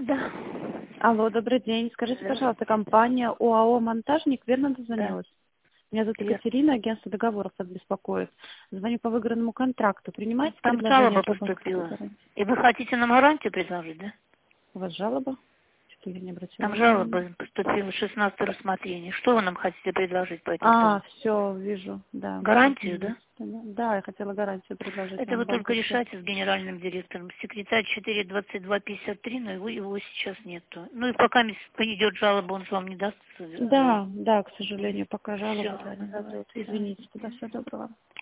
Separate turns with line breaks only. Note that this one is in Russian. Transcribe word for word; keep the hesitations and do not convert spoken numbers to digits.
Да.
Алло, добрый день. Скажите,
Да.
пожалуйста, компания ОАО «Монтажник» верно
Да.
дозвонилась? Меня зовут
Верно.
Екатерина, агентство договоров вас беспокоит. Звоню по выигранному контракту. Принимаете
Там
предложение
жалоба
по банковской
поступила.
гарантии?
И вы хотите нам гарантию предложить, да?
У вас жалоба? Что я не обратила
Там
внимания.
жалоба поступила, шестнадцатое рассмотрение. Что вы нам хотите предложить по этому
А,
поводу?
все, вижу, да.
Гарантию,
Мгм.
да?
Да, я хотела гарантию предложить
Это
вам
вы только
банковскую.
решайте с генеральным директором. Секретарь четыре двадцать два пятьдесят три, но его, его сейчас нету. Ну и пока идет жалоба, он же вам не даст.
Да, да, к сожалению, пока жалоба
Все,
да, не дадут.
все.
Извините, тогда всего доброго.